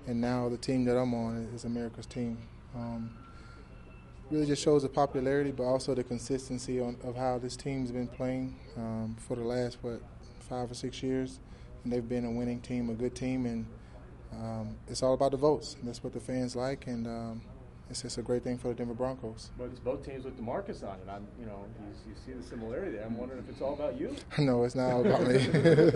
and now the team that I'm on is America's team. Really just shows the popularity, but also the consistency of how this team's been playing for the last 5 or 6 years, and they've been a winning team, a good team, and it's all about the votes. That's what the fans like, and it's just a great thing for the Denver Broncos. But it's both teams with DeMarcus on it. You see the similarity there. I'm wondering if it's all about you. No, it's not all about me.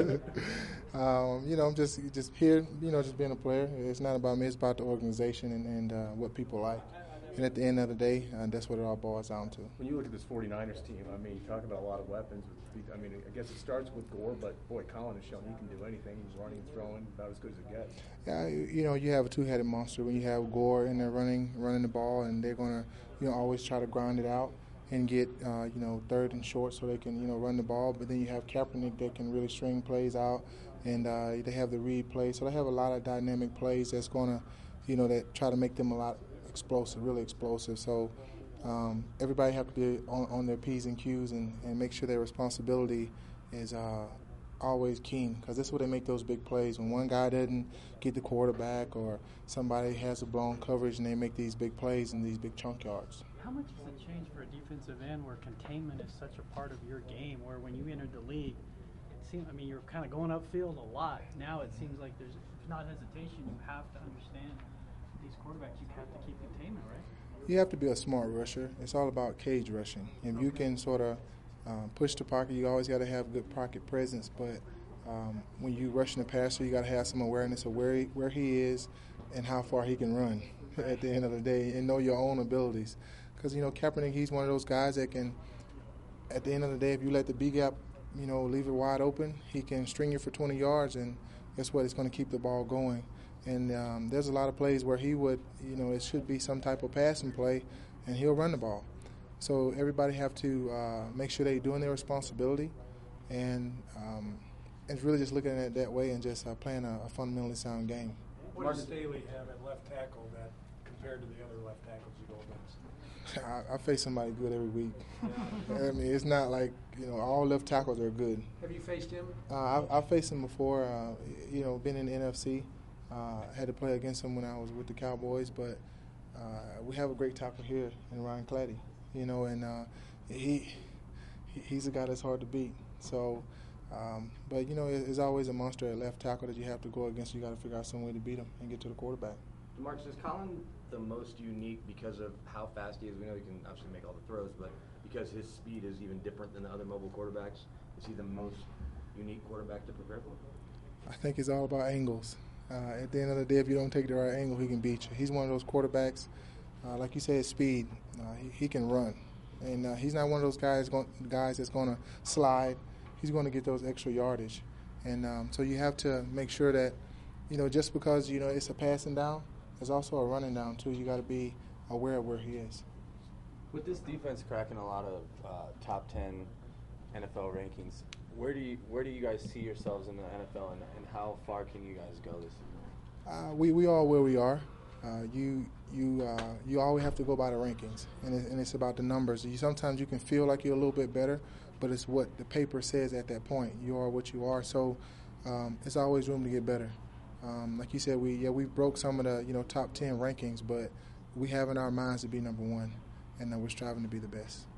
I'm just here, just being a player. It's not about me. It's about the organization and what people like. And at the end of the day, that's what it all boils down to. When you look at this 49ers team, you talk about a lot of weapons. I guess it starts with Gore, but boy, Colin has shown he can do anything. He's running and throwing about as good as it gets. Yeah, you have a two-headed monster when you have Gore in there running the ball, and they're going to, always try to grind it out and get, third and short so they can, run the ball. But then you have Kaepernick that can really string plays out, and they have the read play. So they have a lot of dynamic plays that's going to, that try to make them a lot explosive, really explosive. So everybody have to be on their P's and Q's and make sure their responsibility is always keen, because that's where they make those big plays. When one guy doesn't get the quarterback or somebody has a blown coverage and they make these big plays and these big chunk yards. How much does it change for a defensive end where containment is such a part of your game, where when you entered the league, it seemed, you're kind of going upfield a lot. Now it seems like there's not hesitation. You have to understand these quarterbacks, you have to keep containment, right? You have to be a smart rusher. It's all about cage rushing. If you can sort of push the pocket, you always got to have good pocket presence. But when you rushing the passer, you got to have some awareness of where he is and how far he can run at the end of the day, and know your own abilities. Because Kaepernick, he's one of those guys that can, at the end of the day, if you let the B gap, leave it wide open, he can string you for 20 yards, and guess what? It's going to keep the ball going. And there's a lot of plays where he would, it should be some type of passing play, and he'll run the ball. So everybody have to make sure they're doing their responsibility, and it's really just looking at it that way and just playing a fundamentally sound game. What does Staley have at left tackle that compared to the other left tackles you go against? I face somebody good every week. It's not like, all left tackles are good. Have you faced him? I've faced him before, been in the NFC. Had to play against him when I was with the Cowboys, but we have a great tackle here in Ryan Clady, and he's a guy that's hard to beat. So, but it's always a monster at left tackle that you have to go against. You got to figure out some way to beat him and get to the quarterback. DeMarcus, is Colin the most unique because of how fast he is? We know he can obviously make all the throws, but because his speed is even different than the other mobile quarterbacks, is he the most unique quarterback to prepare for? I think it's all about angles. At the end of the day, if you don't take the right angle, he can beat you. He's one of those quarterbacks, like you said, speed. He can run, and he's not one of those guys that's going to slide. He's going to get those extra yardage, and so you have to make sure that, just because it's a passing down, there's also a running down too. You got to be aware of where he is. With this defense cracking a lot of top 10 NFL rankings, where do you guys see yourselves in the NFL, and how far can you guys go this season? We are where we are. You always have to go by the rankings, and it's about the numbers. Sometimes you can feel like you're a little bit better, but it's what the paper says at that point. You are what you are. So it's always room to get better. Like you said, we broke some of the top 10 rankings, but we have in our minds to be number one, and we're striving to be the best.